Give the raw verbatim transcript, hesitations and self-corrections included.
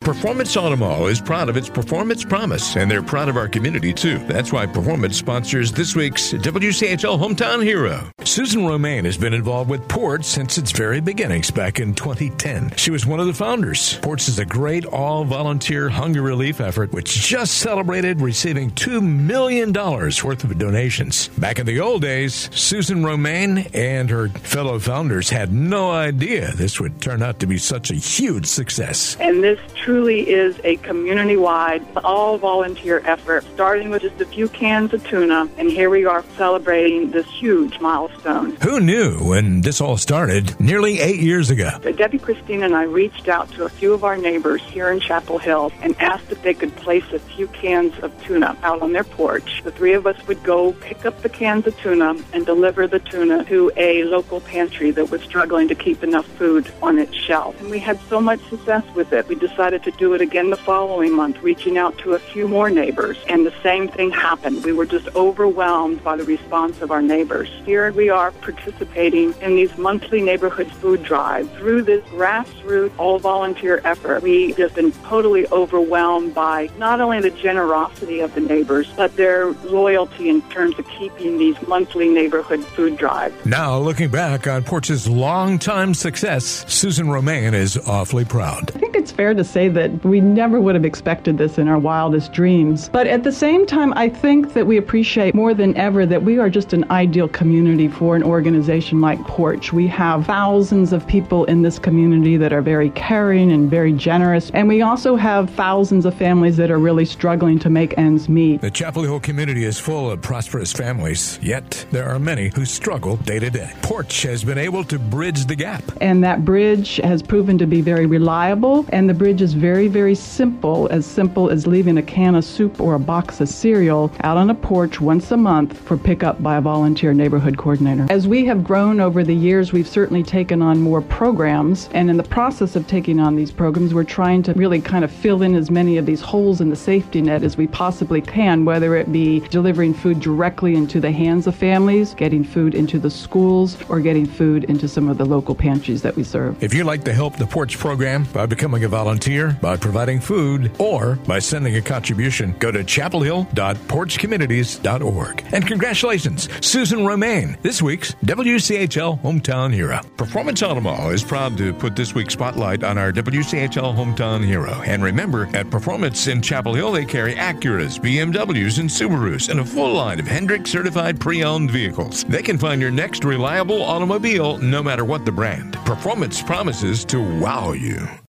Performance Automall is proud of its performance promise, and they're proud of our community, too. That's why Performance sponsors this week's W C H L Hometown Hero. Susan Romaine has been involved with Porch since its very beginnings back in twenty ten. She was one of the founders. Porch is a great all-volunteer hunger relief effort, which just celebrated receiving two million dollars worth of donations. Back in the old days, Susan Romaine and her fellow founders had no idea this would turn out to be such a huge success. And this truly is a community-wide, all-volunteer effort, starting with just a few cans of tuna, and here we are celebrating this huge milestone. Who knew when this all started nearly eight years ago? So Debbie Christine and I reached out to a few of our neighbors here in Chapel Hill and asked if they could place a few cans of tuna out on their porch. The three of us would go pick up the cans of tuna and deliver the tuna to a local pantry that was struggling to keep enough food on its shelf. And we had so much success with it. We decided to do it again the following month, reaching out to a few more neighbors. And the same thing happened. We were just overwhelmed by the response of our neighbors. Here we are participating in these monthly neighborhood food drives. Through this grassroots, all-volunteer effort, we've just been totally overwhelmed by not only the generosity of the neighbors, but their loyalty in terms of keeping these monthly neighborhood food drives. Now, looking back on Porch's long-time success, Susan Romaine is awfully proud. I think it's fair to say that we never would have expected this in our wildest dreams. But at the same time, I think that we appreciate more than ever that we are just an ideal community for an organization like Porch. We have thousands of people in this community that are very caring and very generous. And we also have thousands of families that are really struggling to make ends meet. The Chapel Hill community is full of prosperous families, yet there are many who struggle day to day. Porch has been able to bridge the gap. And that bridge has proven to be very reliable, and the bridge is very, very simple, as simple as leaving a can of soup or a box of cereal out on a porch once a month for pickup by a volunteer neighborhood coordinator. As we have grown over the years, we've certainly taken on more programs, and in the process of taking on these programs, we're trying to really kind of fill in as many of these holes in the safety net as we possibly can, whether it be delivering food directly into the hands of families, getting food into the schools, or getting food into some of the local pantries that we serve. If you'd like to help the Porch program by becoming a volunteer, by providing food, or by sending a contribution, go to chapel hill dot porch communities dot org. And congratulations, Susan Romaine, this week's W C H L Hometown Hero. Performance Automall is proud to put this week's spotlight on our W C H L Hometown Hero. And remember, at Performance in Chapel Hill, they carry Acuras, B M Ws, and Subarus, and a full line of Hendrick certified pre-owned vehicles. They can find your next reliable automobile no matter what the brand. Performance promises to wow you.